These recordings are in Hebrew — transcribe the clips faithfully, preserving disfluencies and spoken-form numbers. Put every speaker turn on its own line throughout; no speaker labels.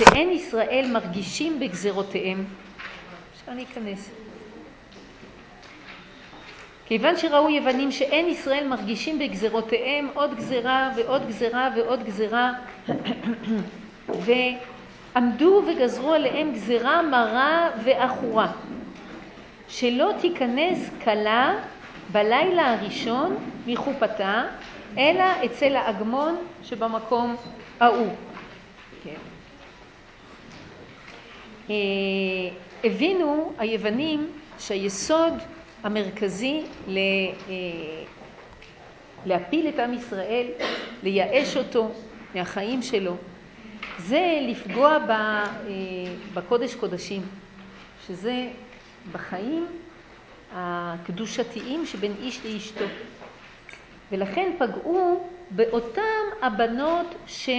שאין ישראל מרגישים בגזרותיהם. אפשר להיכנס. כיוון שראו יוונים שאין ישראל מרגישים בגזרותיהם עוד גזרה ועוד גזרה ועוד גזרה, ועמדו וגזרו עליהם גזרה מרה ואחורה, שלא תיכנס כלה בלילה הראשון מחופתה, אלא אצל האגמון שבמקום ההוא. כן. הבינו היוונים שהיסוד המרכזי להפיל את עם ישראל, לייאש אותו מהחיים שלו, זה לפגוע בקודש קודשים, שזה בחיים הקדושתיים שבין איש לאשתו. ולכן פגעו באותם הבנות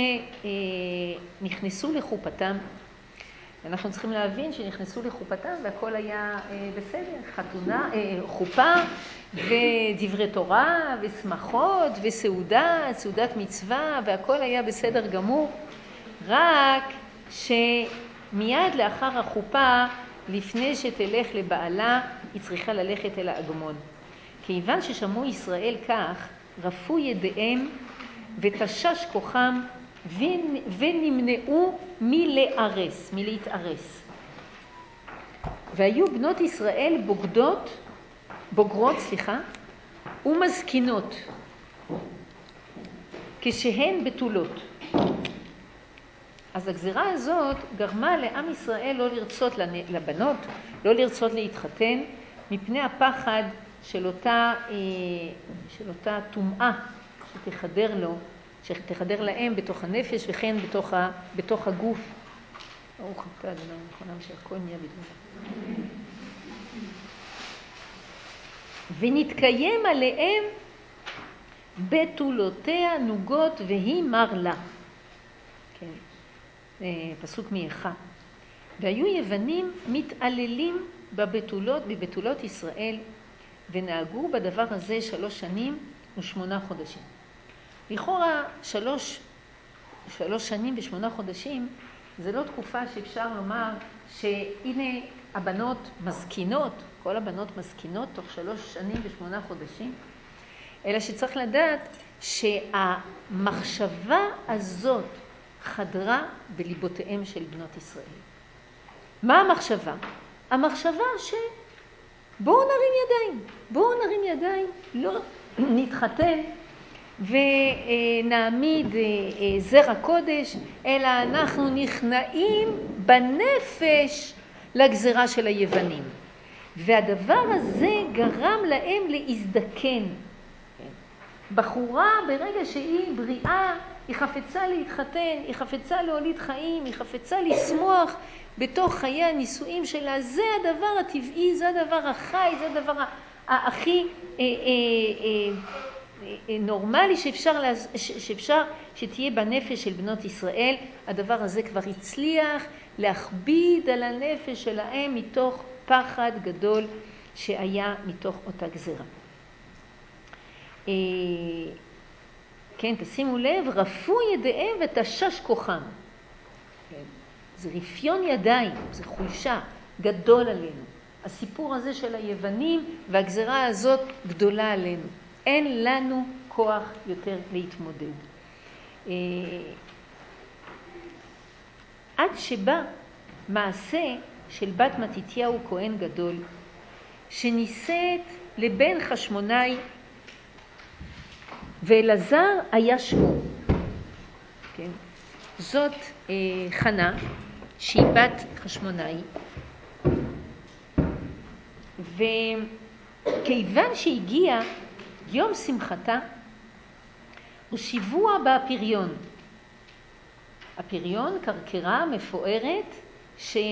שנכנסו לחופתם. אנחנו צריכים להבין שנכנסו לחופתם והכל היה בסדר, חתונה, חופה ודברי תורה ושמחות וסעודה, סעודת מצווה, והכל היה בסדר גמור. רק שמיד לאחר החופה, לפני שתלך לבעלה, היא צריכה ללכת אל האגמון. כיוון ששמעו ישראל כך, רפו ידיהם ותשש כוחם ונמנעו מלארס, מלהתארס. והיו בנות ישראל בוגדות, בוגרות, סליחה, ומזקינות, כשהן בתולות. אז הגזירה הזאת גרמה לעם ישראל לא לרצות לבנות, לא לרצות להתחתן, מפני הפחד של אותה, של אותה תומעה שתחדר לו, שתחדר להם בתוך הנפש וכן בתוך, ה, בתוך הגוף. ברוך אתה אדוני נכונם שהכל נהיה בדברו. ונתקיים עליהם בתולותיה נוגות והיא מר לה. כן, פסוק מאיכה. והיו יוונים מתעללים בבתולות, בבתולות ישראל, ונהגו בדבר הזה שלוש שנים ושמונה חודשים. לכאורה שלוש, שלוש שנים ושמונה חודשים זה לא תקופה שאפשר לומר שהנה הבנות מזקינות, כל הבנות מזקינות תוך שלוש שנים ושמונה חודשים, אלא שצריך לדעת שהמחשבה הזאת חדרה בליבותיהם של בנות ישראל. מה המחשבה? המחשבה שבואו נרים ידיים, בואו נרים ידיים, לא נתחתן ונעמיד זרע קודש, אלא אנחנו נכנעים בנפש לגזרה של היוונים. והדבר הזה גרם להם להזדקן. בחורה ברגע שהיא בריאה, היא חפצה להתחתן, היא חפצה להוליד חיים, היא חפצה לשמוח בתוך חיי הנישואים שלה. זה הדבר הטבעי, זה הדבר החי, זה הדבר הכי אה, אה, אה, נורמלי שאפשר, שאפשר שתהיה בנפש של בנות ישראל. הדבר הזה כבר הצליח להכביד על הנפש שלהם מתוך פחד גדול שהיה מתוך אותה גזרה. כן, תשימו לב, רפו ידיהם ותשש כוחם. כן. זה רפיון ידיים, זה חולשה גדול עלינו. הסיפור הזה של היוונים והגזרה הזאת גדולה עלינו. אין לנו כוח יותר להתמודד. עד שבא מעשה של בת מתתיהו כהן גדול, שנישאת לבן חשמונאי, ואלעזר היה שמו. כן. זאת אה, חנה, שהיא בת חשמונאי, וכיוון שהגיע יום שמחתה, ושיבוע בפריון. הפריון קרקרה מפוארת שכבוד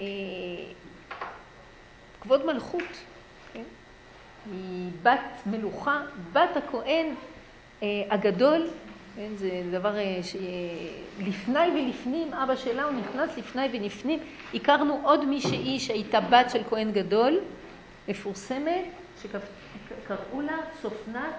אה, מלכות, כן? היא בת מלוכה, בת הכהן הגדול, כן, זה דבר שלפני ולפנים, אבא שלה הוא נכנס לפני ולפנים. הכרנו עוד מישהי שהייתה בת של כהן גדול, מפורסמת, שקראו לה צופנת,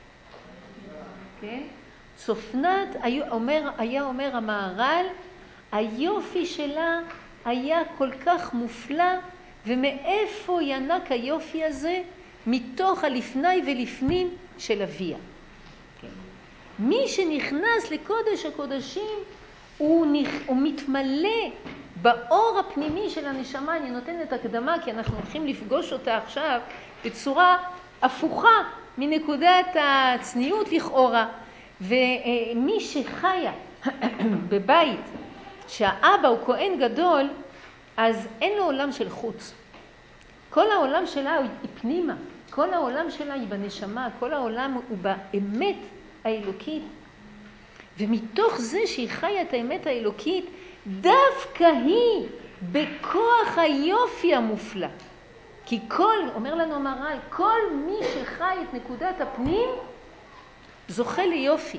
כן? צופנת, היה אומר, היה אומר המהר"ל, היופי שלה היה כל כך מופלא, ומאיפה ינק היופי הזה? מתוך הלפני ולפנים של אביה. כן. מי שנכנס לקודש הקודשים, הוא, נכ... הוא מתמלא באור הפנימי של הנשמה. אני נותנת הקדמה כי אנחנו הולכים לפגוש אותה עכשיו בצורה הפוכה מנקודת הצניעות לכאורה. ומי שחיה בבית שהאבא הוא כהן גדול, אז אין לו עולם של חוץ. כל העולם שלה היא פנימה, כל העולם שלה היא בנשמה, כל העולם הוא באמת האלוקית. ומתוך זה שהיא חיה את האמת האלוקית, דווקא היא בכוח היופי המופלא. כי כל, אומר לנו המהר"ל, כל מי שחי את נקודת הפנים, זוכה ליופי.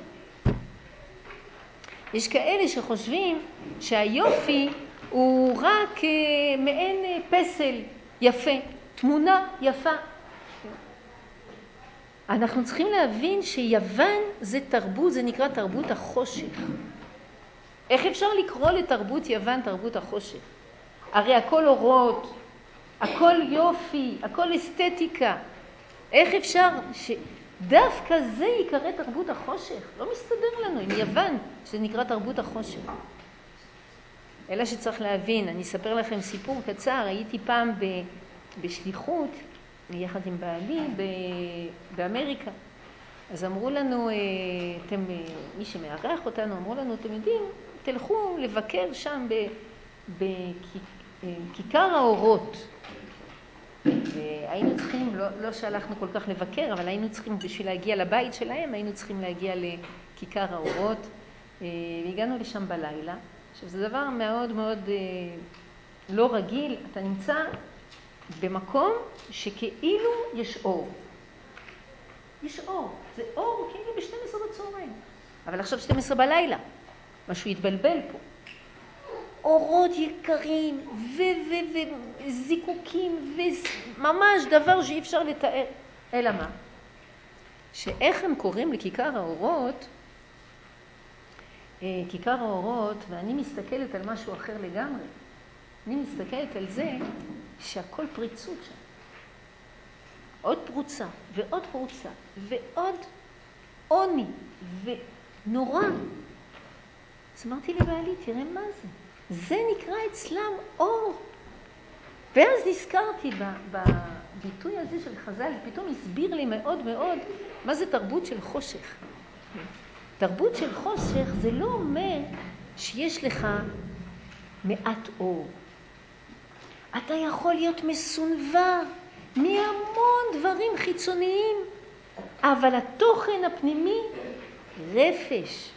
יש כאלה שחושבים שהיופי הוא רק מעין פסל יפה, תמונה יפה. אנחנו צריכים להבין שיוון זה תרבות, זה נקרא תרבות החושך. איך אפשר לקרוא לתרבות יוון תרבות החושך? הרי הכל אורות, הכל יופי, הכל אסתטיקה. איך אפשר שדווקא זה יקרא תרבות החושך? לא מסתדר לנו עם יוון, שזה נקרא תרבות החושך. אלא שצריך להבין, אני אספר לכם סיפור קצר. הייתי פעם בשליחות, יחד עם בעלי, באמריקה. אז אמרו לנו, אתם, מי שמארח אותנו, אמרו לנו, אתם יודעים, תלכו לבקר שם בכיכר האורות. והיינו צריכים, לא, לא שהלכנו כל כך לבקר, אבל היינו צריכים, בשביל להגיע לבית שלהם, היינו צריכים להגיע לכיכר האורות. והגענו לשם בלילה. עכשיו, זה דבר מאוד מאוד לא רגיל. אתה נמצא במקום שכאילו יש אור. יש אור. זה אור כאילו ב-שתים עשרה בצהריים. אבל עכשיו שתים עשרה בלילה. משהו יתבלבל פה. אורות יקרים וזיקוקים וממש דבר שאי אפשר לתאר. אלא מה? שאיך הם קוראים לכיכר האורות, כיכר האורות, ואני מסתכלת על משהו אחר לגמרי. אני מסתכלת על זה שהכל פריצות שם. עוד פרוצה ועוד פרוצה ועוד עוני ונורא. אז אמרתי לבעלי, תראה מה זה. זה נקרא אצלם אור. ואז נזכרתי בביטוי הזה של חז"ל, פתאום הסביר לי מאוד מאוד מה זה תרבות של חושך. תרבות של חושך זה לא אומר שיש לך מעט אור. אתה יכול להיות מסונבר מהמון דברים חיצוניים, אבל התוכן הפנימי רפש,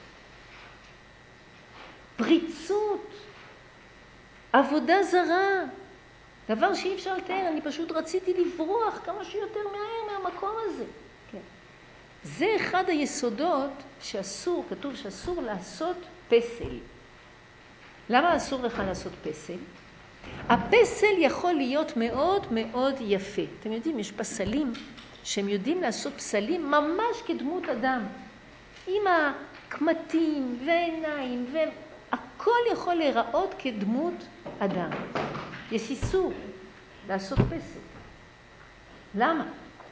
פריצות, עבודה זרה, דבר שאי אפשר לתאר. אני פשוט רציתי לברוח כמה שיותר מהר מהמקום הזה. כן. זה אחד היסודות שאסור, כתוב שאסור לעשות פסל. למה אסור לך לעשות פסל? הפסל יכול להיות מאוד מאוד יפה. אתם יודעים, יש פסלים שהם יודעים לעשות פסלים ממש כדמות אדם. עם הקמטים והעיניים, והכל יכול להיראות כדמות אדם. יש איסור לעשות פסל. למה?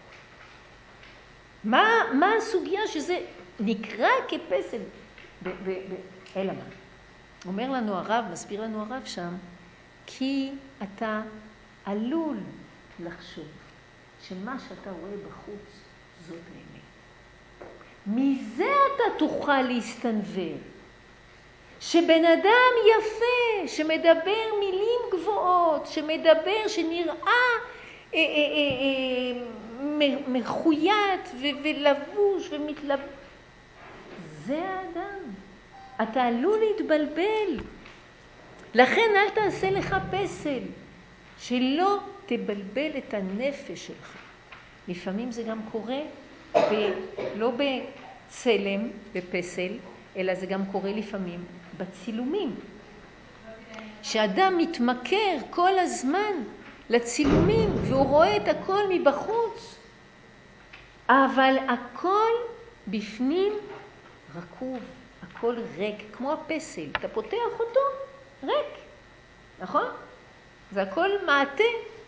מה, מה הסוגיה שזה נקרא כפסל? ב- ב- ב- אלא מה? אומר לנו הרב, מסביר לנו הרב שם, כי אתה עלול לחשוב שמה שאתה רואה בחוץ זאת האמת. מזה אתה תוכל להסתנוור. שבן אדם יפה, שמדבר מילים גבוהות, שמדבר, שנראה אה, אה, אה, אה, מחוית ו- ולבוש ומתלבש, זה האדם. אתה עלול להתבלבל. לכן אל תעשה לך פסל, שלא תבלבל את הנפש שלך. לפעמים זה גם קורה, ב, לא בצלם, בפסל, אלא זה גם קורה לפעמים בצילומים. שאדם מתמכר כל הזמן לצילומים, והוא רואה את הכל מבחוץ, אבל הכל בפנים רקוב, הכל ריק, כמו הפסל. אתה פותח אותו, ריק, נכון? זה הכל מעטה.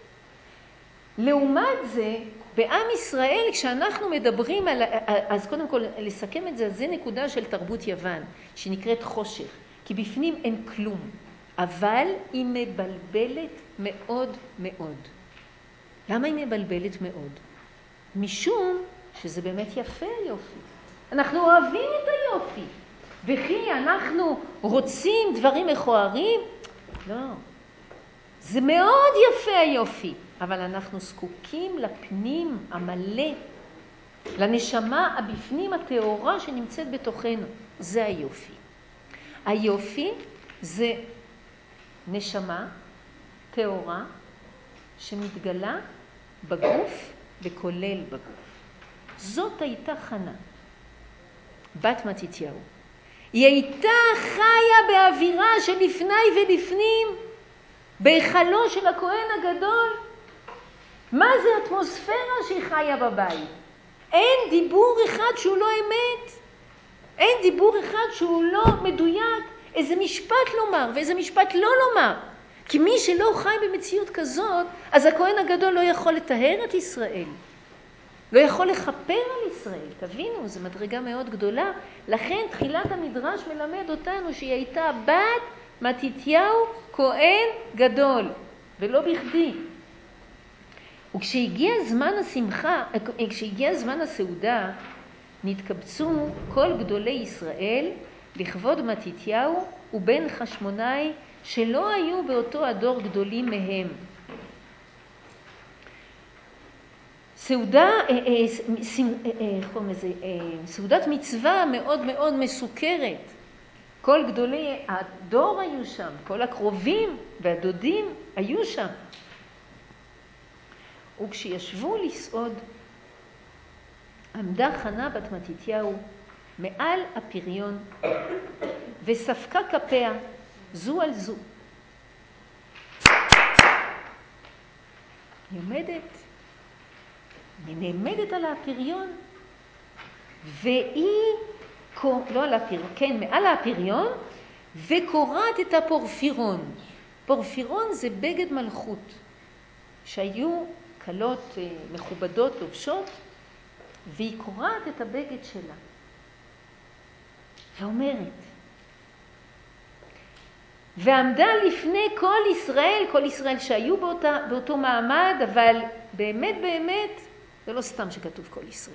לעומת זה, בעם ישראל, כשאנחנו מדברים על... אז קודם כל, לסכם את זה, זה נקודה של תרבות יוון, שנקראת חושך, כי בפנים אין כלום, אבל היא מבלבלת מאוד מאוד. למה היא מבלבלת מאוד? משום שזה באמת יפה היופי. אנחנו אוהבים את היופי, וכי אנחנו רוצים דברים מכוערים? לא. זה מאוד יפה היופי, אבל אנחנו זקוקים לפנים המלא, לנשמה הבפנים התאורה שנמצאת בתוכנו. זה היופי. היופי זה נשמה תאורה שמתגלה בגוף וכולל בגוף. זאת הייתה חנה, בת מתתיהו. היא הייתה חיה באווירה שלפני ולפנים, בהיכלו של הכהן הגדול. מה זה אטמוספירה שהיא חיה בבית? אין דיבור אחד שהוא לא אמת. אין דיבור אחד שהוא לא מדויק. איזה משפט לומר ואיזה משפט לא לומר. כי מי שלא חי במציאות כזאת, אז הכהן הגדול לא יכול לטהר את ישראל. לא יכול לכפר על ישראל. תבינו, זו מדרגה מאוד גדולה. לכן תחילת המדרש מלמד אותנו שהיא הייתה בת מתתיהו כהן גדול, ולא בכדי. וכשהגיע זמן השמחה, כשהגיע זמן הסעודה, נתקבצו כל גדולי ישראל לכבוד מתתיהו ובן חשמונאי, שלא היו באותו הדור גדולים מהם. סעודה, איך קוראים לזה? סעודת מצווה מאוד מאוד מסוכרת. כל גדולי הדור היו שם, כל הקרובים והדודים היו שם. וכשישבו לסעוד, עמדה חנה בת מתתיהו מעל הפריון וספקה כפיה זו על זו. היא עומדת, היא נעמדת על הפריון, והיא, לא על הפריון, כן, מעל הפריון, וקוראת את הפורפירון. פורפירון זה בגד מלכות, שהיו קלות מכובדות לובשות, והיא קוראת את הבגד שלה, ואומרת, ועמדה לפני כל ישראל, כל ישראל שהיו באותה, באותו מעמד, אבל באמת באמת, זה לא סתם שכתוב כל ישראל.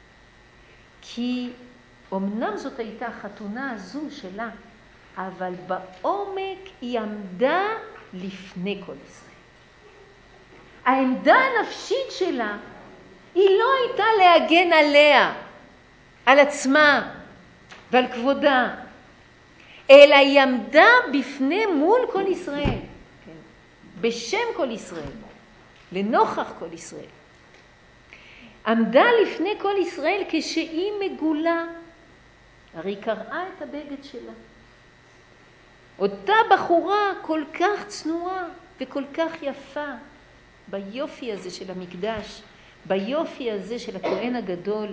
כי אמנם זאת הייתה החתונה הזו שלה, אבל בעומק היא עמדה לפני כל ישראל. העמדה הנפשית שלה היא לא הייתה להגן עליה, על עצמה ועל כבודה, אלא היא עמדה בפני מול כל ישראל, כן? בשם כל ישראל, לנוכח כל ישראל. עמדה לפני כל ישראל כשהיא מגולה, הרי קראה את הבגד שלה. אותה בחורה כל כך צנועה וכל כך יפה, ביופי הזה של המקדש, ביופי הזה של הכהן הגדול.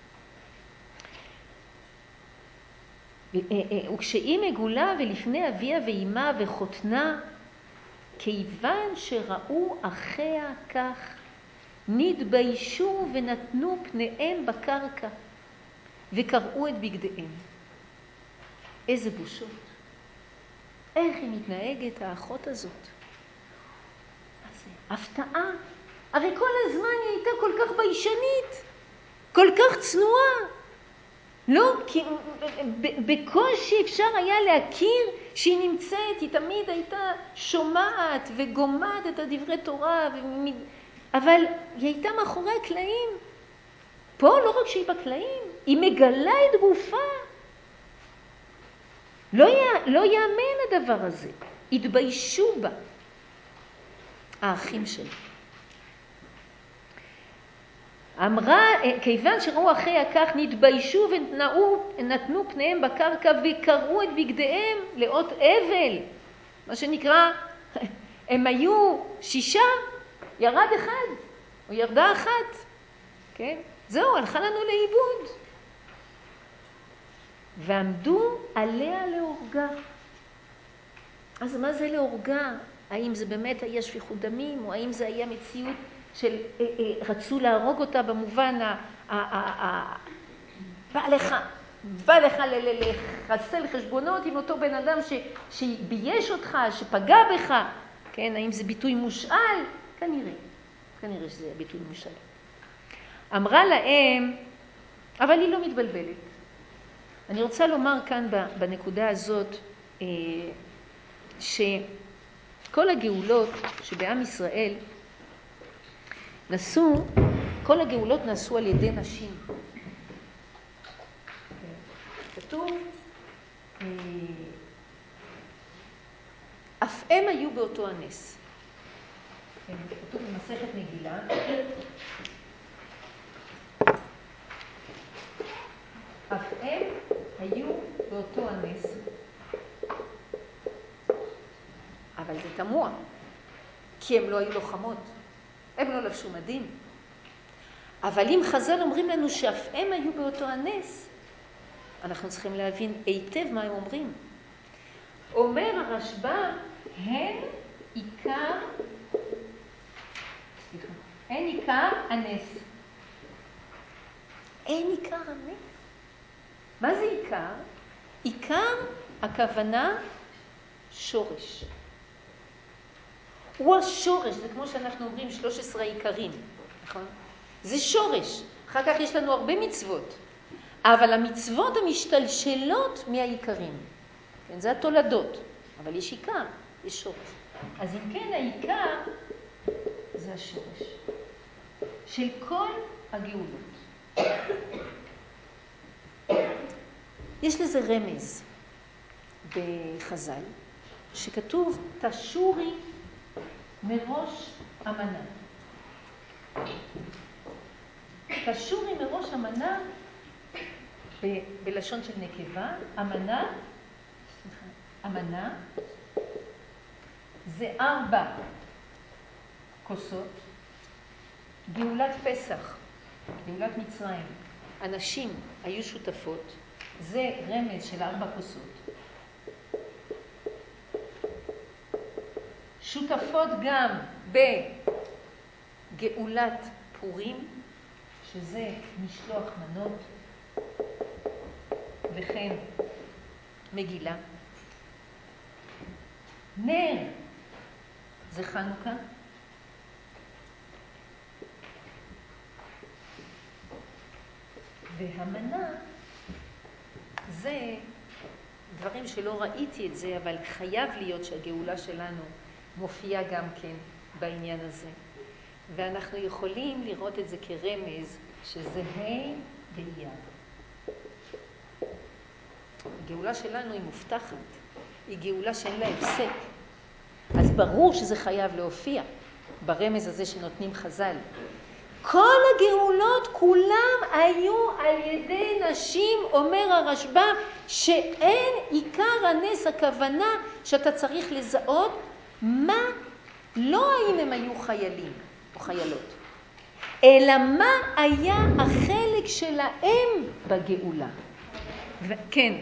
וכשהיא מגולה ולפני אביה ואימה וחותנה, כיוון שראו אחיה כך, נתביישו ונתנו פניהם בקרקע, וקראו את בגדיהם. איזה בושות. איך היא מתנהגת, האחות הזאת? מה זה? הפתעה. הרי כל הזמן היא הייתה כל כך ביישנית, כל כך צנועה. לא, כי בקושי אפשר היה להכיר שהיא נמצאת, היא תמיד הייתה שומעת וגומעת את הדברי תורה, ומד... אבל היא הייתה מאחורי הקלעים. פה לא רק שהיא בקלעים, היא מגלה את גופה. לא, י... לא יאמן הדבר הזה. התביישו בה האחים שלה. אמרה, כיוון שראו אחיה כך, נתביישו ונתנו פניהם בקרקע וקראו את בגדיהם לאות אבל. מה שנקרא, הם היו שישה, ירד אחד, או ירדה אחת. כן? זהו, הלכה לנו לאיבוד. ועמדו עליה להורגה. אז מה זה להורגה? האם זה באמת היה שפיכות דמים, או האם זה היה מציאות של אה, אה, רצו להרוג אותה במובן ה... ה, ה, ה בא לך, בא לך לחסל חשבונות עם אותו בן אדם ש, שבייש אותך, שפגע בך, כן? האם זה ביטוי מושאל? כנראה, כנראה שזה ביטוי מושאל. אמרה להם, אבל היא לא מתבלבלת. אני רוצה לומר כאן בנקודה הזאת, שכל הגאולות שבעם ישראל נעשו, כל הגאולות נעשו על ידי נשים. כתוב, אף הם היו באותו הנס. כתוב במסכת מגילה, אף הם היו באותו הנס. אבל זה תמוה, כי הם לא היו לוחמות, הם לא לבשו מדים. אבל אם חז"ל אומרים לנו שאף הם היו באותו הנס, אנחנו צריכים להבין היטב מה הם אומרים. אומר הרשב"ם, הן עיקר, הן עיקר הנס. אין עיקר הנס. מה זה עיקר? עיקר הכוונה שורש. הוא השורש, זה כמו שאנחנו אומרים שלוש עשרה עיקרים, נכון? זה שורש. אחר כך יש לנו הרבה מצוות, אבל המצוות המשתלשלות מהעיקרים. כן, זה התולדות, אבל יש עיקר, יש שורש. אז אם כן, העיקר זה השורש של כל הגאולות. יש לזה רמז בחז"ל, שכתוב תשורי מראש המנה. תשורי מראש המנה ב- בלשון של נקבה, המנה, סליחה, המנה זה ארבע כוסות, גאולת פסח, גאולת מצרים, הנשים היו שותפות, זה רמז של ארבע כוסות. שותפות גם בגאולת פורים, שזה משלוח מנות, וכן מגילה. נר זה חנוכה. והמנה זה דברים שלא ראיתי את זה, אבל חייב להיות שהגאולה שלנו מופיעה גם כן בעניין הזה. ואנחנו יכולים לראות את זה כרמז שזה ה' באייר. הגאולה שלנו היא מובטחת, היא גאולה שאין לה הפסק. אז ברור שזה חייב להופיע ברמז הזה שנותנים חז"ל. כל הגאולות כולם היו על ידי נשים, אומר הרשב"ם, שאין עיקר הנס, הכוונה שאתה צריך לזהות מה, לא האם הם היו חיילים או חיילות, אלא מה היה החלק שלהם בגאולה. ו- כן.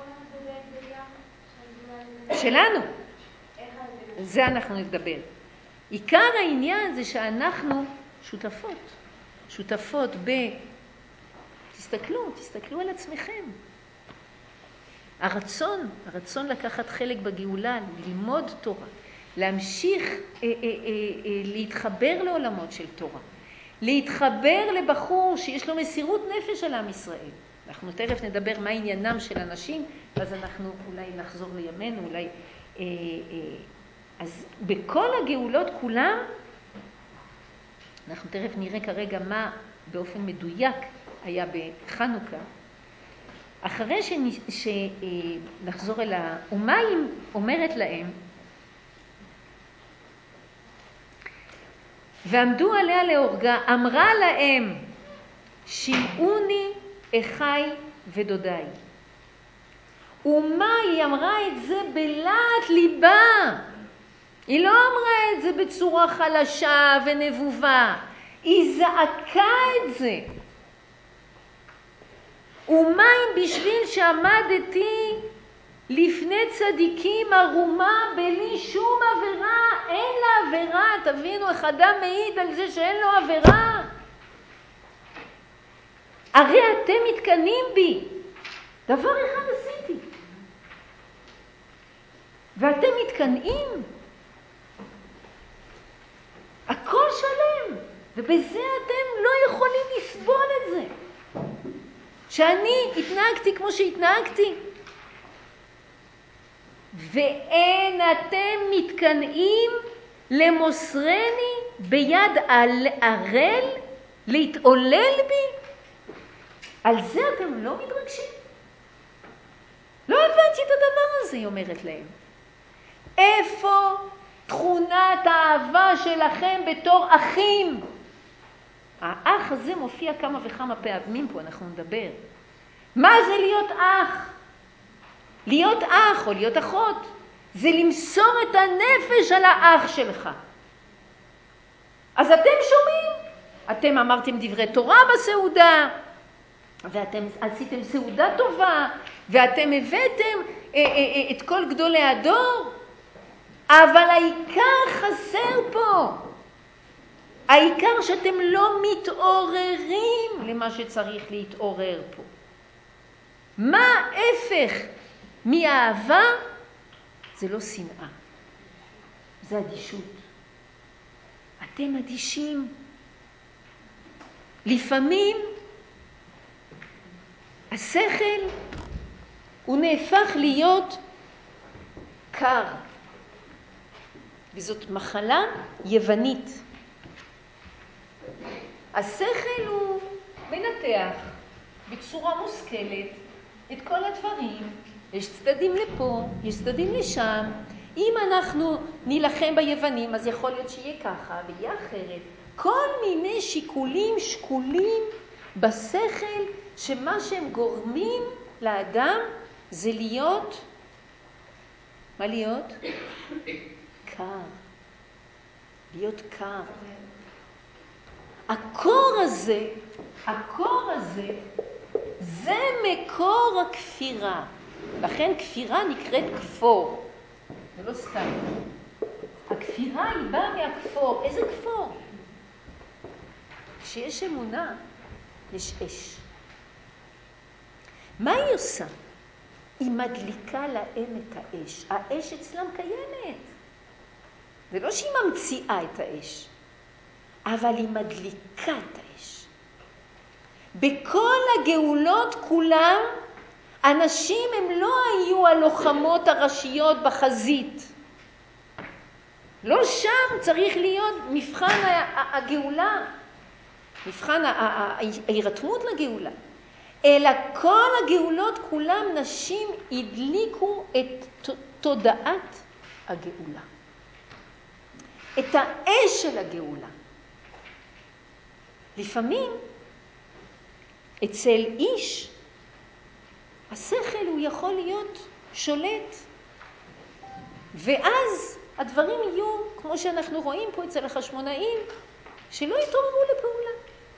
שלנו. זה אנחנו נדבר. עיקר העניין זה שאנחנו שותפות. שותפות ב... תסתכלו, תסתכלו על עצמכם. הרצון, הרצון לקחת חלק בגאולה, ללמוד תורה, להמשיך אה, אה, אה, אה, להתחבר לעולמות של תורה, להתחבר לבחור שיש לו מסירות נפש על עם ישראל. אנחנו תכף נדבר מה עניינם של אנשים, אז אנחנו אולי נחזור לימינו, אולי... אה, אה, אז בכל הגאולות כולם, אנחנו תכף נראה כרגע מה באופן מדויק היה בחנוכה. אחרי שנחזור אל ה... ומה היא אומרת להם? ועמדו עליה להורגה, אמרה להם, שמעוני אחי ודודיי. ומה היא אמרה את זה בלהט ליבה? היא לא אמרה את זה בצורה חלשה ונבובה, היא זעקה את זה. ומה אם בשביל שעמדתי לפני צדיקים ערומה בלי שום עבירה, אין לה עבירה. תבינו, איך אדם מעיד על זה שאין לו עבירה? הרי אתם מתקנים בי. דבר אחד עשיתי. ואתם מתקנאים. הכל שלם. ובזה אתם לא יכולים לסבול את זה. שאני התנהגתי כמו שהתנהגתי. ואין אתם מתקנאים למוסרני ביד ערל להתעולל בי? על זה אתם לא מתרגשים? לא הבנתי את הדבר הזה, היא אומרת להם. איפה תכונת האהבה שלכם בתור אחים? האח הזה מופיע כמה וכמה פעמים פה, אנחנו נדבר. מה זה להיות אח? להיות אח או להיות אחות זה למסור את הנפש על האח שלך. אז אתם שומעים? אתם אמרתם דברי תורה בסעודה, ואתם עשיתם סעודה טובה, ואתם הבאתם אה, אה, אה, את כל גדולי הדור, אבל העיקר חסר פה. העיקר שאתם לא מתעוררים למה שצריך להתעורר פה. מה הפך מאהבה? זה לא שנאה, זה אדישות. אתם אדישים. לפעמים השכל הוא נהפך להיות קר, וזאת מחלה יוונית. השכל הוא מנתח בצורה מושכלת את כל הדברים. יש צדדים לפה, יש צדדים לשם. אם אנחנו נילחם ביוונים, אז יכול להיות שיהיה ככה ויהיה אחרת. כל מיני שיקולים שקולים בשכל, שמה שהם גורמים לאדם זה להיות, מה להיות? קר. להיות קר. הקור הזה, הקור הזה, זה מקור הכפירה. לכן כפירה נקראת כפור. זה לא סתם. הכפירה היא באה מהכפור. איזה כפור? כשיש אמונה, יש אש. מה היא עושה? היא מדליקה להם את האש. האש אצלם קיימת. זה לא שהיא ממציאה את האש, אבל היא מדליקה את האש. בכל הגאולות כולם, אנשים הם לא היו הלוחמות הראשיות בחזית. לא שם צריך להיות מבחן הגאולה, מבחן ההירתמות לגאולה. אלא כל הגאולות כולם נשים הדליקו את תודעת הגאולה. את האש של הגאולה. לפעמים אצל איש השכל הוא יכול להיות שולט, ואז הדברים יהיו כמו שאנחנו רואים פה אצל החשמונאים, שלא יתעוררו לפעולה.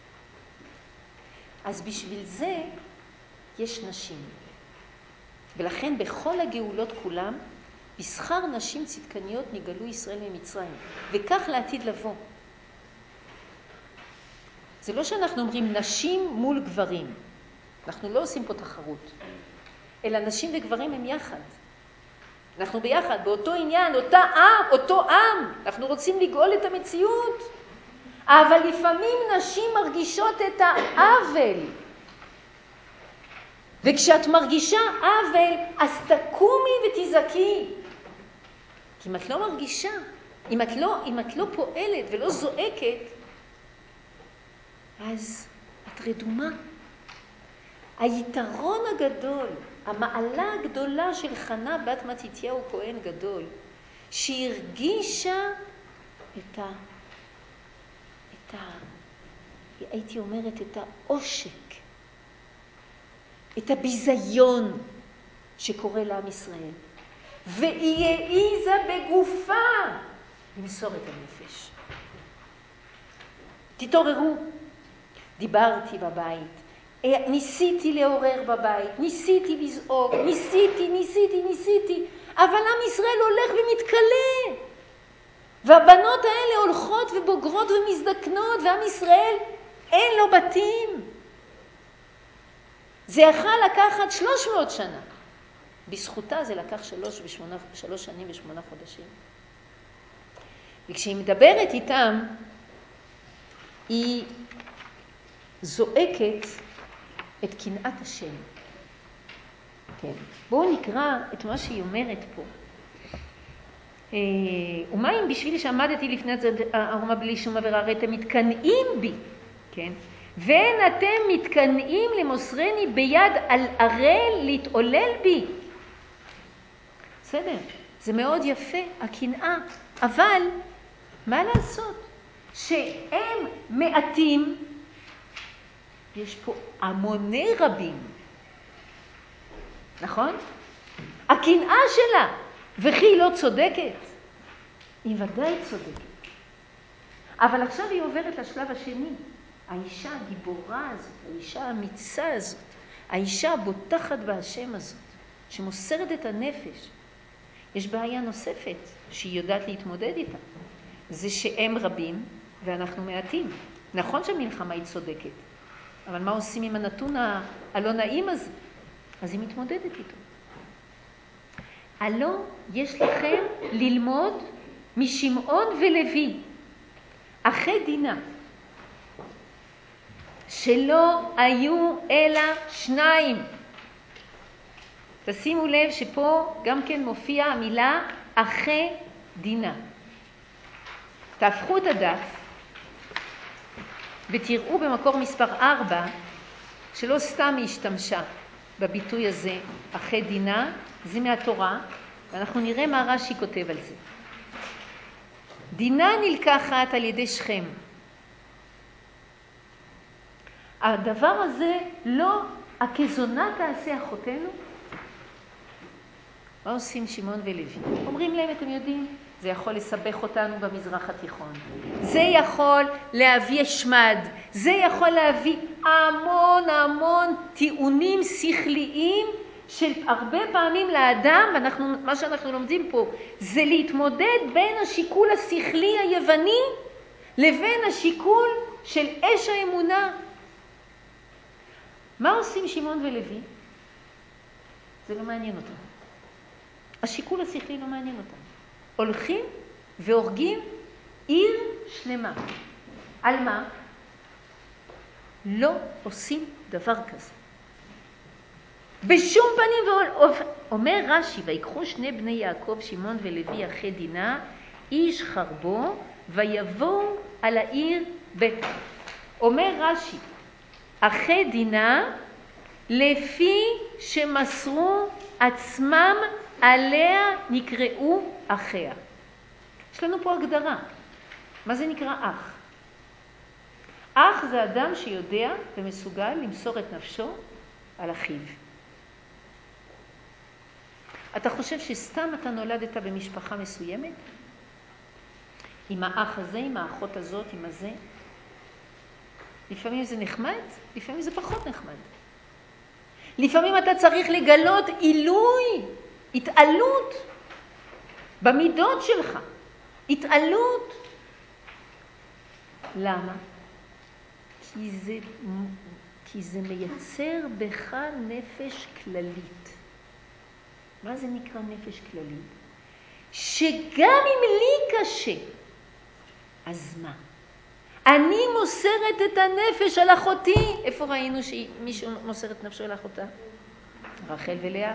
אז בשביל זה יש נשים, ולכן בכל הגאולות כולם בשכר נשים צדקניות נגאלו ישראל ממצרים, וכך לעתיד לבוא. זה לא שאנחנו אומרים נשים מול גברים, אנחנו לא עושים פה תחרות, אלא נשים וגברים הם יחד. אנחנו ביחד, באותו עניין, אותה עם, אותו עם. אנחנו רוצים לגאול את המציאות. אבל לפעמים נשים מרגישות את העוול. וכשאת מרגישה עוול, אז תקומי ותזעקי. כי אם את לא מרגישה, אם את לא, אם את לא פועלת ולא זועקת, אז את רדומה. היתרון הגדול, המעלה הגדולה של חנה בת מתתיהו כהן גדול, שהיא הרגישה את ה... את ה... הייתי אומרת את העושק, את הביזיון שקורה לעם ישראל. והיא העיזה בגופה למסור את הנפש. תתעוררו. דיברתי בבית ניסיתי לעורר בבית, ניסיתי לזעוק, ניסיתי, ניסיתי, ניסיתי, אבל עם ישראל הולך ומתקלה. והבנות האלה הולכות ובוגרות ומזדקנות, ועם ישראל אין לו בתים. זה יכל לקחת שלוש מאות שנה. בזכותה זה לקח שלוש, ושמונה, שלוש שנים ושמונה חודשים. וכשהיא מדברת איתם, היא זועקת את קנאת השם. כן. בואו נקרא את מה שהיא אומרת פה. ומה אם בשביל שעמדתי לפני האומה בלי שום עבירה, הרי אתם מתקנאים בי, כן? ואין אתם מתקנאים למוסרני ביד על ערל להתעולל בי. בסדר, זה מאוד יפה, הקנאה, אבל מה לעשות? שהם מעטים, יש פה המוני רבים, נכון? הקנאה שלה, וכי היא לא צודקת? היא ודאי צודקת. אבל עכשיו היא עוברת לשלב השני. האישה הגיבורה הזאת, האישה האמיצה הזאת, האישה הבוטחת בהשם הזאת, שמוסרת את הנפש. יש בעיה נוספת שהיא יודעת להתמודד איתה. זה שהם רבים ואנחנו מעטים. נכון שהמלחמה היא צודקת, אבל מה עושים עם הנתון הלא נעים הזה? אז היא מתמודדת איתו. הלא יש לכם ללמוד משמעון ולוי, אחי דינה, שלא היו אלא שניים. תשימו לב שפה גם כן מופיע המילה אחי דינה. תהפכו את הדף ותראו במקור מספר ארבע שלא סתם היא השתמשה בביטוי הזה, אחי דינה, זה מהתורה, ואנחנו נראה מה רש"י כותב על זה. דינה נלקחת על ידי שכם. הדבר הזה לא הכזונה תעשה אחותנו. מה עושים שמעון ולוי? אומרים להם, אתם יודעים, זה יכול לסבך אותנו במזרח התיכון. זה יכול להביא השמד. זה יכול להביא המון המון טיעונים שכליים של הרבה פעמים לאדם, ואנחנו, מה שאנחנו לומדים פה, זה להתמודד בין השיקול השכלי היווני לבין השיקול של אש האמונה. מה עושים שמעון ולוי? זה לא מעניין אותם. השיקול השכלי לא מעניין אותם. הולכים והורגים עיר שלמה. על מה? לא עושים דבר כזה. בשום פנים, אומר רש"י, ויקחו שני בני יעקב, שמעון ולוי, אחי דינה, איש חרבו, ויבואו על העיר בית. אומר רש"י, אחי דינה, לפי שמסרו עצמם עליה נקראו אחיה. יש לנו פה הגדרה. מה זה נקרא אח? אח זה אדם שיודע ומסוגל למסור את נפשו על אחיו. אתה חושב שסתם אתה נולדת במשפחה מסוימת? עם האח הזה, עם האחות הזאת, עם הזה? לפעמים זה נחמד, לפעמים זה פחות נחמד. לפעמים אתה צריך לגלות עילוי, התעלות במידות שלך. התעלות. למה? כי זה, כי זה מייצר בך נפש כללית. מה זה נקרא נפש כללית? שגם אם לי קשה, אז מה? אני מוסרת את הנפש על אחותי. איפה ראינו שמישהו מוסר את נפשו על אחותה? רחל ולאה.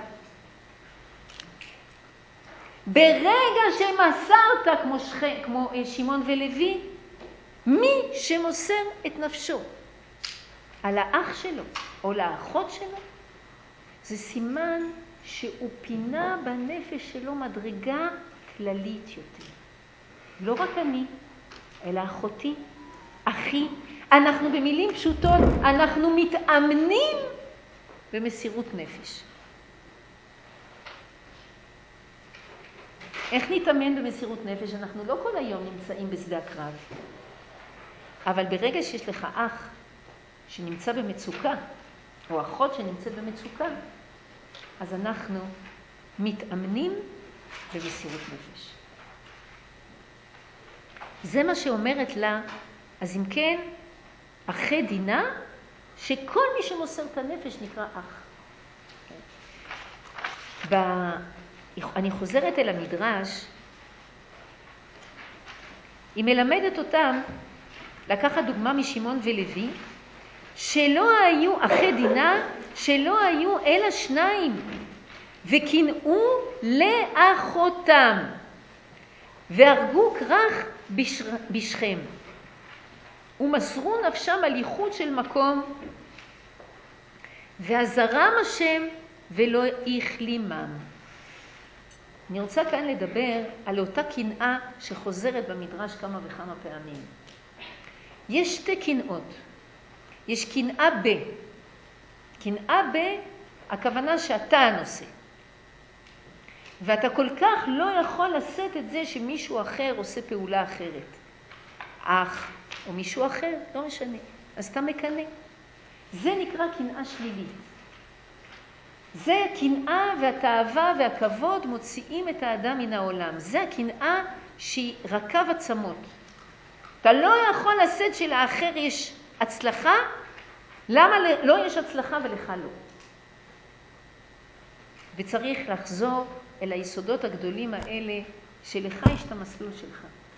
ברגע שמסרת כמו, שכ... כמו שמעון ולוי, מי שמוסר את נפשו על האח שלו או לאחות שלו, זה סימן שהוא פינה בנפש שלו מדרגה כללית יותר. לא רק אני, אלא אחותי, אחי. אנחנו במילים פשוטות, אנחנו מתאמנים במסירות נפש. איך נתאמן במסירות נפש? אנחנו לא כל היום נמצאים בשדה הקרב. אבל ברגע שיש לך אח שנמצא במצוקה, או אחות שנמצאת במצוקה, אז אנחנו מתאמנים במסירות נפש. זה מה שאומרת לה, אז אם כן, אחי דינה, שכל מי שמוסר את הנפש נקרא אח. ב... אני חוזרת אל המדרש, היא מלמדת אותם לקחת דוגמה משמעון ולוי, שלא היו אחי דינה, שלא היו אלא שניים, וקנאו לאחותם, והרגו כרך בשר... בשכם, ומסרו נפשם על ייחוד של מקום, ועזרם השם ולא הכלימם. אני רוצה כאן לדבר על אותה קנאה שחוזרת במדרש כמה וכמה פעמים. יש שתי קנאות. יש קנאה ב. קנאה ב, הכוונה שאתה הנושא. ואתה כל כך לא יכול לשאת את זה שמישהו אחר עושה פעולה אחרת. אח או מישהו אחר, לא משנה. אז אתה מקנא. זה נקרא קנאה שלילית. זה הקנאה והתאווה והכבוד מוציאים את האדם מן העולם. זה הקנאה שהיא רקב עצמות. אתה לא יכול לשאת שלאחר יש הצלחה, למה לא יש הצלחה ולך לא? וצריך לחזור אל היסודות הגדולים האלה, שלך יש את המסלול שלך.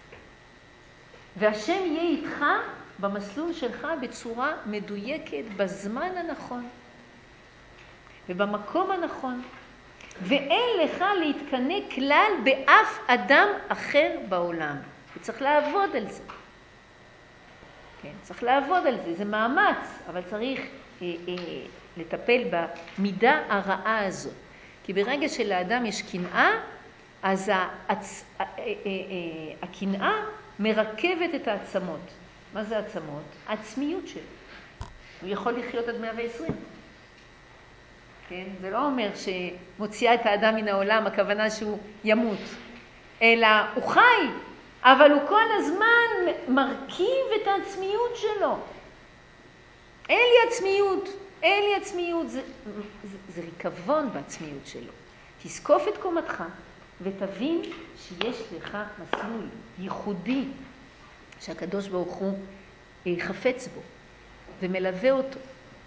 והשם יהיה איתך במסלול שלך בצורה מדויקת, בזמן הנכון ובמקום הנכון. ואין לך להתקנא כלל באף אדם אחר בעולם. וצריך לעבוד על זה. כן, צריך לעבוד על זה, זה מאמץ, אבל צריך אה, אה, לטפל במידה הרעה הזאת. כי ברגע שלאדם יש קנאה, אז הצ... אה, אה, אה, הקנאה מרכבת את העצמות. מה זה העצמות? העצמיות שלו. הוא יכול לחיות עד מאה ועשרים. כן? זה לא אומר שמוציאה את האדם מן העולם, הכוונה שהוא ימות. אלא הוא חי, אבל הוא כל הזמן מרכיב את העצמיות שלו. אין לי עצמיות, אין לי עצמיות. זה, זה, זה ריקבון בעצמיות שלו. תזקוף את קומתך ותבין שיש לך מסלול ייחודי שהקדוש ברוך הוא חפץ בו ומלווה אותו.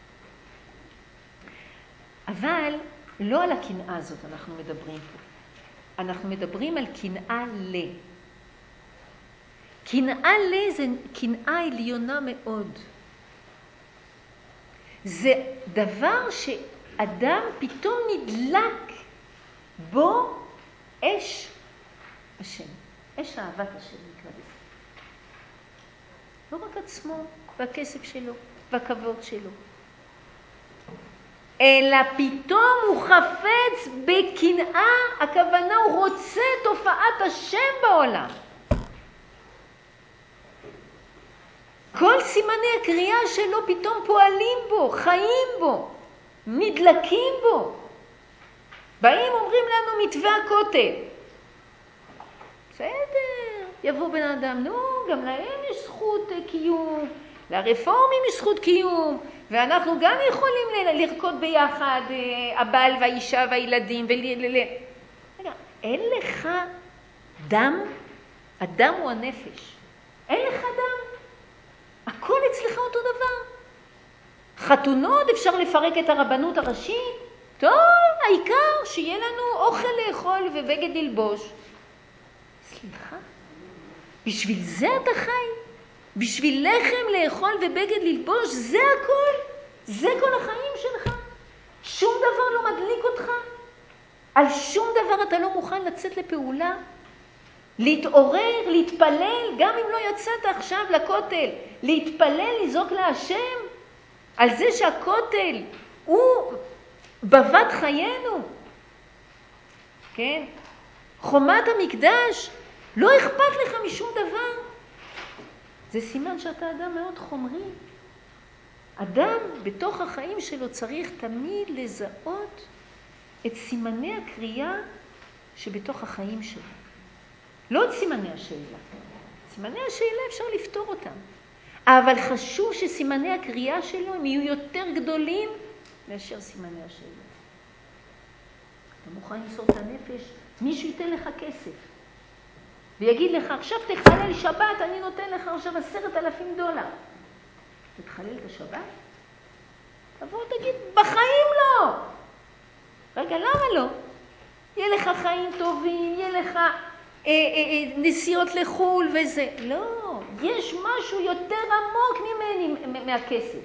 אבל לא על הקנאה הזאת אנחנו מדברים פה. אנחנו מדברים על קנאה ל. קנאה ל זה קנאה עליונה מאוד. זה דבר שאדם פתאום נדלק בו אש השם. אש אהבת השם נקרא לזה. לא רק עצמו והכסף שלו והכבוד שלו. אלא פתאום הוא חפץ בקנאה, הכוונה הוא רוצה תופעת השם בעולם. כל סימני הקריאה שלו פתאום פועלים בו, חיים בו, נדלקים בו. באים אומרים לנו מתווה הכותל. בסדר, יבוא בן אדם, נו, גם להם יש זכות קיום, לרפורמים יש זכות קיום, ואנחנו גם יכולים לרקוד ביחד, הבעל והאישה והילדים. ול... רגע, אין לך דם? הדם הוא הנפש. אין לך דם? הכל אצלך אותו דבר. חתונות אפשר לפרק את הרבנות הראשית. טוב, העיקר שיהיה לנו אוכל לאכול ובגד ללבוש. סליחה? בשביל זה אתה חי? בשביל לחם לאכול ובגד ללבוש? זה הכל? זה כל החיים שלך? שום דבר לא מדליק אותך? על שום דבר אתה לא מוכן לצאת לפעולה? להתעורר, להתפלל, גם אם לא יצאת עכשיו לכותל, להתפלל, לזעוק להשם, על זה שהכותל הוא בבת חיינו. כן? חומת המקדש, לא אכפת לך משום דבר. זה סימן שאתה אדם מאוד חומרי. אדם בתוך החיים שלו צריך תמיד לזהות את סימני הקריאה שבתוך החיים שלו. לא את סימני השאלה. סימני השאלה אפשר לפתור אותם. אבל חשוב שסימני הקריאה שלו הם יהיו יותר גדולים מאשר סימני השאלה. אתה מוכן למסור את הנפש, מישהו ייתן לך כסף. ויגיד לך, עכשיו תחלל שבת, אני נותן לך עכשיו עשרת אלפים דולר. תתחלל את השבת? תבוא תגיד, בחיים לא. רגע, למה לא? יהיה לך חיים טובים, יהיה לך אה, אה, אה, נסיעות לחול וזה. לא, יש משהו יותר עמוק ממני, מהכסף.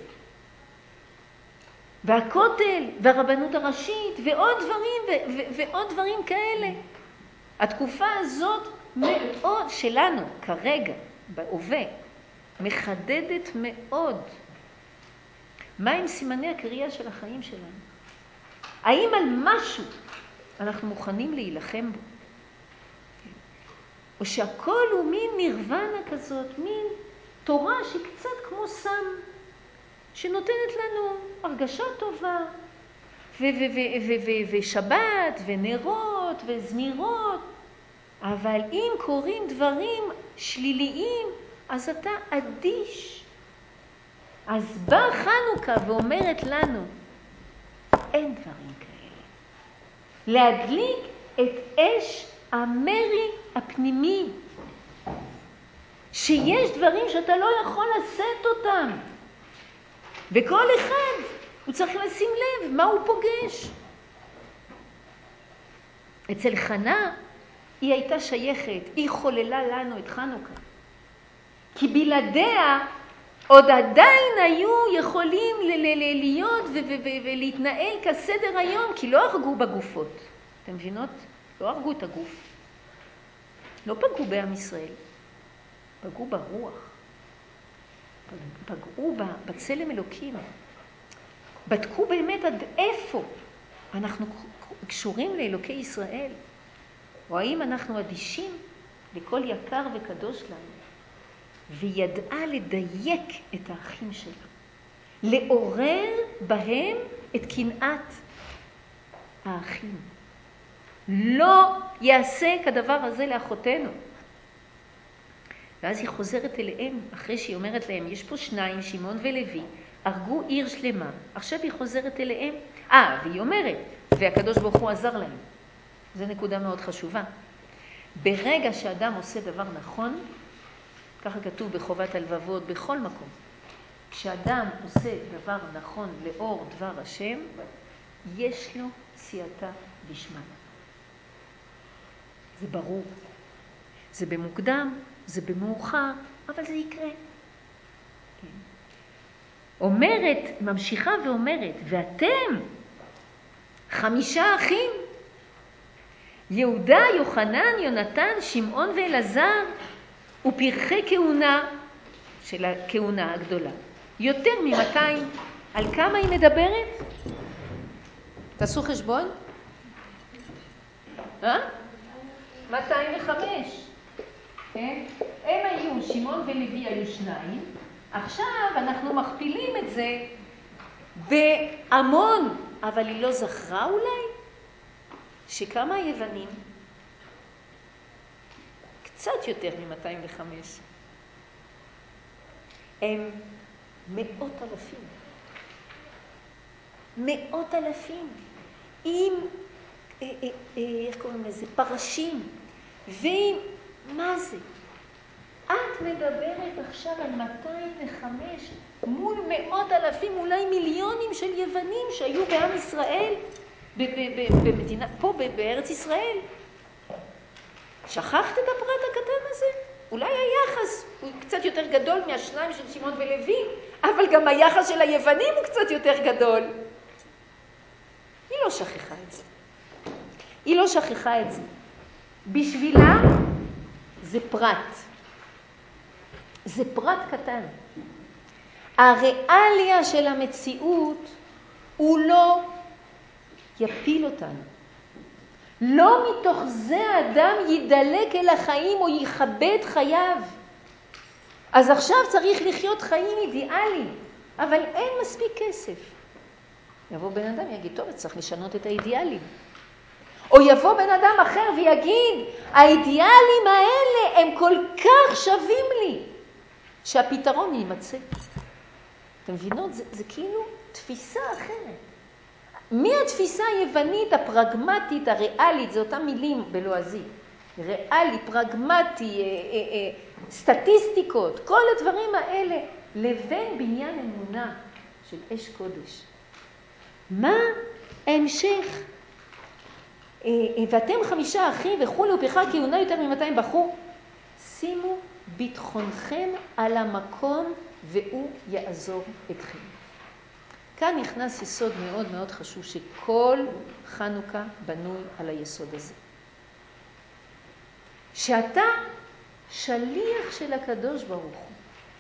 והכותל, והרבנות הראשית, ועוד דברים, ו- ו- ועוד דברים כאלה. התקופה הזאת מאוד שלנו, כרגע, בהווה, מחדדת מאוד. מה עם סימני הקריאה של החיים שלנו? האם על משהו אנחנו מוכנים להילחם בו? או שהכל הוא מין נירוונה כזאת, מין תורה שקצת כמו סם, שנותנת לנו הרגשה טובה, ו- ו- ו- ו- ו- ושבת, ונרות, וזמירות, אבל אם קורים דברים שליליים, אז אתה אדיש. אז באה חנוכה ואומרת לנו, אין דברים כאלה. להדליק את אש המרי הפנימי. שיש דברים שאתה לא יכול לשאת אותם. וכל אחד הוא צריך לשים לב מה הוא פוגש. אצל חנה היא הייתה שייכת, היא חוללה לנו את חנוכה. כי בלעדיה עוד עדיין היו יכולים להיות ולהתנהל כסדר היום, כי לא הרגו בגופות. אתם מבינות? לא הרגו את הגוף. לא פגעו בעם ישראל. פגעו ברוח. פגעו בצלם אלוקים. בדקו באמת עד איפה אנחנו קשורים לאלוקי ישראל. או האם אנחנו אדישים לכל יקר וקדוש לנו. וידעה לדייק את האחים שלה. לעורר בהם את קנאת האחים. לא יעשה כדבר הזה לאחותינו. ואז היא חוזרת אליהם, אחרי שהיא אומרת להם, יש פה שניים, שמעון ולוי, הרגו עיר שלמה. עכשיו היא חוזרת אליהם. אה, והיא אומרת, והקדוש ברוך הוא עזר להם. זו נקודה מאוד חשובה. ברגע שאדם עושה דבר נכון, ככה כתוב בחובת הלבבות, בכל מקום. כשאדם עושה דבר נכון לאור דבר השם, יש לו סייעתא דשמיא. זה ברור. זה במוקדם, זה במאוחר, אבל זה יקרה. כן. אומרת, ממשיכה ואומרת, ואתם חמישה אחים, יהודה, יוחנן, יונתן, שמעון ואלעזר, ופרחי כהונה של הכהונה הגדולה. יותר ממאתיים. על כמה היא מדברת? תעשו חשבון. אה? מאתיים וחמש. כן? הם היו, שמעון ולוי היו שניים. עכשיו אנחנו מכפילים את זה בהמון. אבל היא לא זכרה אולי? שכמה היוונים? קצת יותר מ-מאתיים וחמש. הם מאות אלפים. מאות אלפים. עם, אה, אה, אה, איך קוראים לזה? פרשים. ועם, מה זה? את מדברת עכשיו על מאתיים וחמש מול מאות אלפים, אולי מיליונים של יוונים שהיו בעם ישראל, במדינה, פה בארץ ישראל. שכחת את הפרט הקטן הזה? אולי היחס הוא קצת יותר גדול מהשניים של שמעון ולוי, אבל גם היחס של היוונים הוא קצת יותר גדול. היא לא שכחה את זה. היא לא שכחה את זה. בשבילה זה פרט. זה פרט קטן. הריאליה של המציאות הוא לא יפיל אותנו. לא מתוך זה האדם ידלק אל החיים או יכבד חייו. אז עכשיו צריך לחיות חיים אידיאליים, אבל אין מספיק כסף. יבוא בן אדם ויגיד, טוב, צריך לשנות את האידיאלים. או יבוא בן אדם אחר ויגיד, האידיאלים האלה הם כל כך שווים לי, שהפתרון יימצא. אתם מבינות? זה, זה כאילו תפיסה אחרת. מהתפיסה היוונית הפרגמטית, הריאלית, זה אותם מילים בלועזי, ריאלי, פרגמטי, אה, אה, אה, סטטיסטיקות, כל הדברים האלה, לבין בניין אמונה של אש קודש. מה ההמשך? אה, אה, ואתם חמישה אחים וכולי ופחר כהונה יותר ממאתיים בחור, שימו ביטחונכם על המקום והוא יעזור אתכם. כאן נכנס יסוד מאוד מאוד חשוב שכל חנוכה בנוי על היסוד הזה. שאתה שליח של הקדוש ברוך הוא.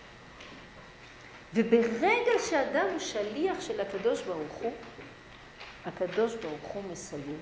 וברגע שאדם הוא שליח של הקדוש ברוך הוא, הקדוש ברוך הוא מסיים.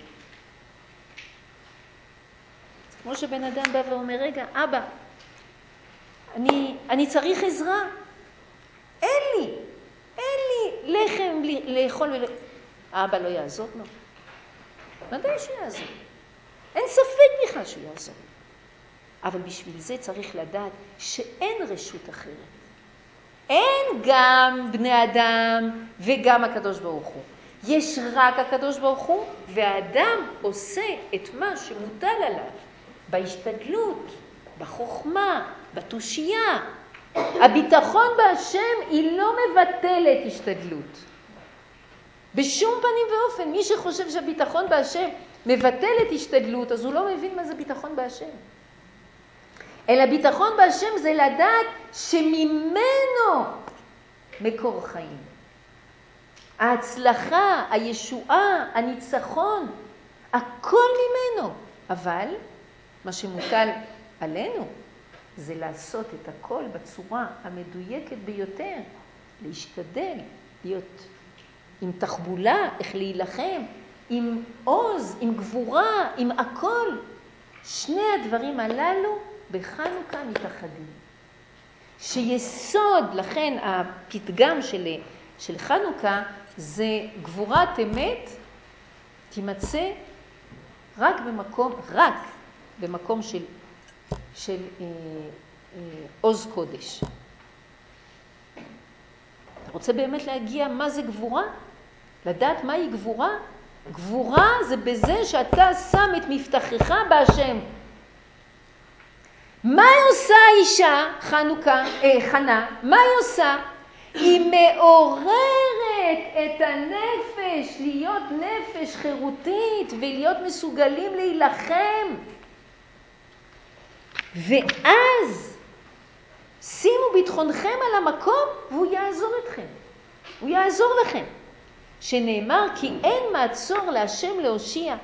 כמו שבן אדם בא ואומר, רגע, אבא, אני, אני צריך עזרה. אין לי, אין לי לחם לאכול ול... האבא לא יעזור לו. ודאי שיעזור. אין ספק בכלל שהוא יעזור. אבל בשביל זה צריך לדעת שאין רשות אחרת. אין גם בני אדם וגם הקדוש ברוך הוא. יש רק הקדוש ברוך הוא, והאדם עושה את מה שמוטל עליו, בהשתדלות, בחוכמה, בתושייה. הביטחון בהשם היא לא מבטלת השתדלות. בשום פנים ואופן, מי שחושב שהביטחון בהשם מבטלת השתדלות, אז הוא לא מבין מה זה ביטחון בהשם. אלא ביטחון בהשם זה לדעת שממנו מקור חיים. ההצלחה, הישועה, הניצחון, הכל ממנו. אבל מה שמוטל עלינו זה לעשות את הכל בצורה המדויקת ביותר, להשתדל, להיות עם תחבולה, איך להילחם, עם עוז, עם גבורה, עם הכל. שני הדברים הללו בחנוכה מתאחדים. שיסוד, לכן הפתגם של, של חנוכה זה גבורת אמת תימצא רק במקום, רק במקום של, של אה, אה, עוז קודש. אתה רוצה באמת להגיע מה זה גבורה? לדעת מהי גבורה? גבורה זה בזה שאתה שם את מבטחך בהשם. מה היא עושה האישה, חנוכה, אה, חנה? מה היא עושה? היא מעוררת את הנפש להיות נפש חירותית ולהיות מסוגלים להילחם. ואז שימו ביטחונכם על המקום והוא יעזור אתכם. הוא יעזור לכם. שנאמר כי אין מעצור להשם להושיע.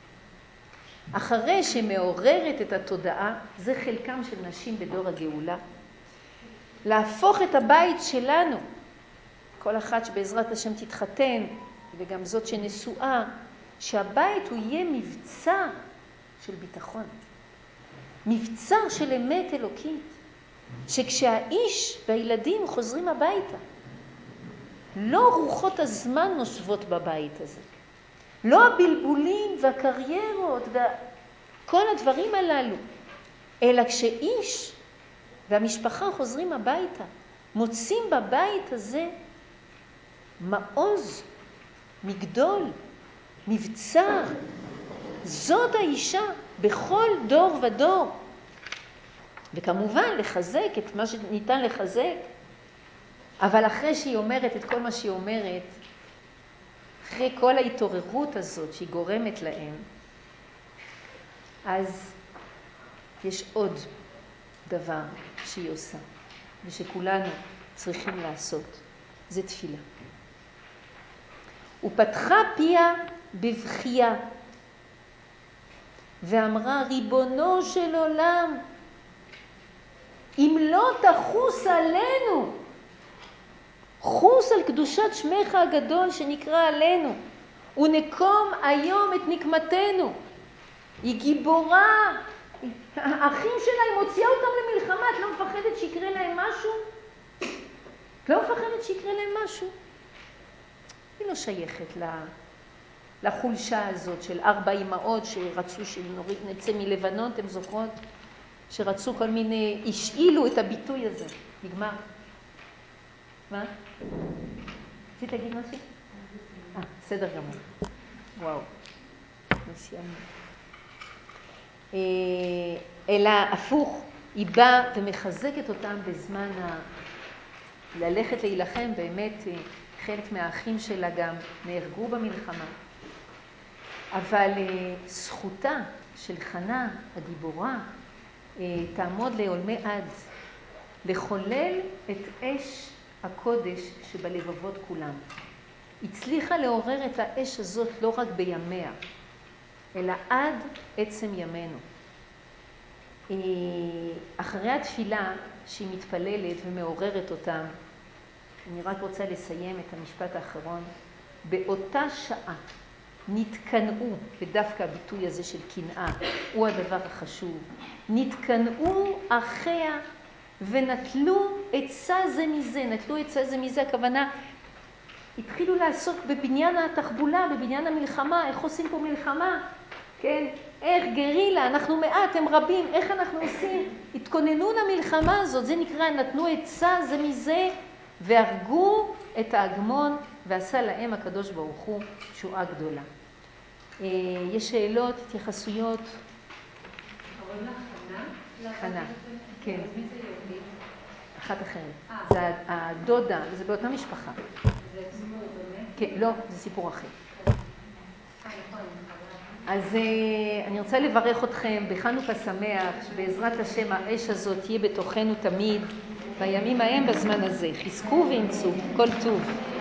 אחרי שמעוררת את התודעה, זה חלקם של נשים בדור הגאולה, להפוך את הבית שלנו, כל אחת שבעזרת השם תתחתן, וגם זאת שנשואה, שהבית הוא יהיה מבצר של ביטחון. מבצר של אמת אלוקית. שכשהאיש והילדים חוזרים הביתה, לא רוחות הזמן נושבות בבית הזה. לא הבלבולים והקריירות וכל הדברים הללו, אלא כשאיש והמשפחה חוזרים הביתה, מוצאים בבית הזה מעוז, מגדול, מבצר. זאת האישה בכל דור ודור. וכמובן לחזק את מה שניתן לחזק. אבל אחרי שהיא אומרת את כל מה שהיא אומרת, אחרי כל ההתעוררות הזאת שהיא גורמת להם, אז יש עוד דבר שהיא עושה, ושכולנו צריכים לעשות, זה תפילה. ופתחה פיה בבכייה, ואמרה, ריבונו של עולם, אם לא תחוס עלינו, חוס על קדושת שמך הגדול שנקרא עלינו, ונקום היום את נקמתנו. היא גיבורה, האחים שלה, היא מוציאה אותם למלחמה, את לא מפחדת שיקרה להם משהו? את לא מפחדת שיקרה להם משהו? היא לא שייכת לחולשה הזאת של ארבע אמהות שרצו שנצא מלבנון, אתם זוכרות? שרצו כל מיני, השאילו את הביטוי הזה. נגמר. מה? רצית להגיד משהו? אה, בסדר גמור. וואו. סיימנו. אלא הפוך, היא באה ומחזקת אותם בזמן ה... ללכת להילחם. באמת חלק מהאחים שלה גם נהרגו במלחמה. אבל זכותה של חנה הגיבורה תעמוד לעולמי עד, לחולל את אש הקודש שבלבבות כולם. הצליחה לעורר את האש הזאת לא רק בימיה, אלא עד עצם ימינו. אחרי התפילה שהיא מתפללת ומעוררת אותם, אני רק רוצה לסיים את המשפט האחרון, באותה שעה נתקנאו, ודווקא הביטוי הזה של קנאה הוא הדבר החשוב, נתקנאו אחיה ונטלו עצה זה מזה, נטלו עצה זה מזה, הכוונה, התחילו לעסוק בבניין התחבולה, בבניין המלחמה, איך עושים פה מלחמה, כן? איך גרילה, אנחנו מעט, הם רבים, איך אנחנו עושים? התכוננו למלחמה הזאת, זה נקרא, נתנו עצה זה מזה, והרגו את האגמון, ועשה להם הקדוש ברוך הוא תשועה גדולה. יש שאלות, התייחסויות?
קוראים לך חנה?
חנה, כן.
מי זה יהודית?
אחת אחרת. זה הדודה, זה באותה משפחה.
זה סיפור דומה?
כן, לא, זה סיפור אחר. אז אני רוצה לברך אתכם בחנוכה שמח, שבעזרת השם האש הזאת תהיה בתוכנו תמיד, בימים ההם בזמן הזה. חזקו ואמצו, כל טוב.